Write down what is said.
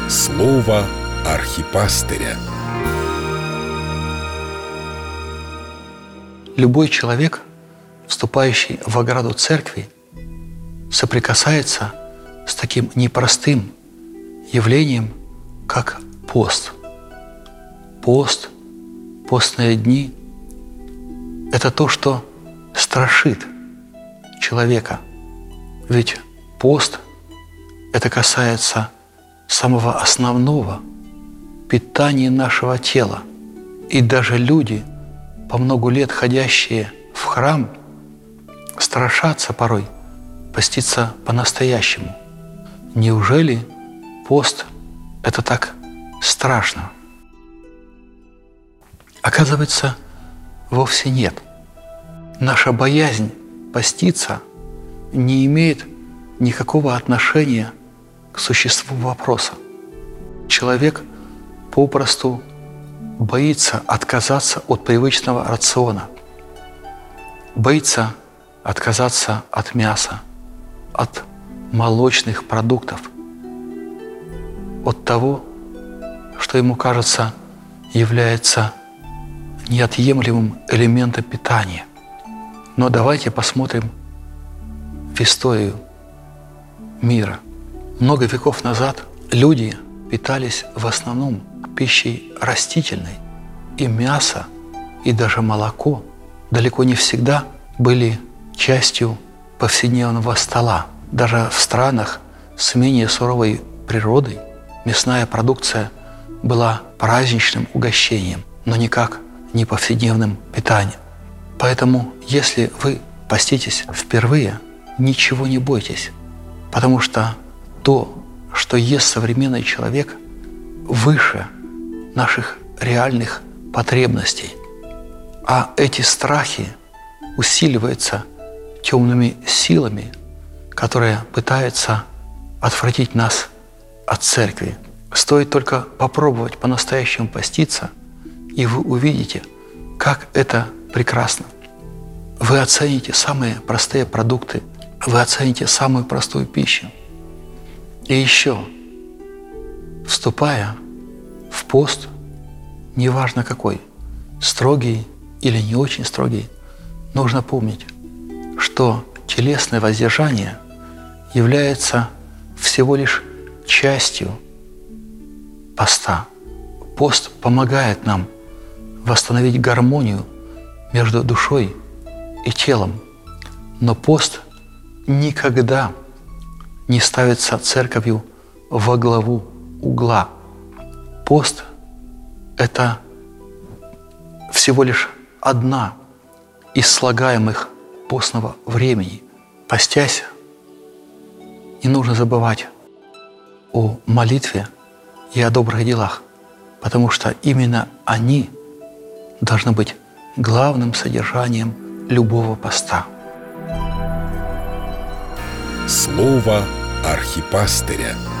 Слово архипастыря. Любой человек, вступающий в ограду церкви, соприкасается с таким непростым явлением, как пост. Пост, постные дни – это то, что страшит человека. Ведь пост – это касается самого основного – питания нашего тела. И даже люди, по много лет ходящие в храм, страшатся порой поститься по-настоящему. Неужели пост – это так страшно? Оказывается, вовсе нет. Наша боязнь поститься не имеет никакого отношения к существу вопроса. Человек попросту боится отказаться от привычного рациона, боится отказаться от мяса, от молочных продуктов, от того, что ему кажется является неотъемлемым элементом питания. Но давайте посмотрим в историю мира. Много веков назад люди питались в основном пищей растительной, и мясо, и даже молоко далеко не всегда были частью повседневного стола. Даже в странах с менее суровой природой мясная продукция была праздничным угощением, но никак не повседневным питанием. Поэтому, если вы поститесь впервые, ничего не бойтесь, потому что то, что ест современный человек, выше наших реальных потребностей. А эти страхи усиливаются темными силами, которые пытаются отвратить нас от церкви. Стоит только попробовать по-настоящему поститься, и вы увидите, как это прекрасно. Вы оцените самые простые продукты, вы оцените самую простую пищу. И еще, вступая в пост, неважно какой, строгий или не очень строгий, нужно помнить, что телесное воздержание является всего лишь частью поста. Пост помогает нам восстановить гармонию между душой и телом. Но пост никогда не ставится церковью во главу угла. Пост – это всего лишь одна из слагаемых постного времени. Постясь, не нужно забывать о молитве и о добрых делах, потому что именно они должны быть главным содержанием любого поста. Слово архипастыря.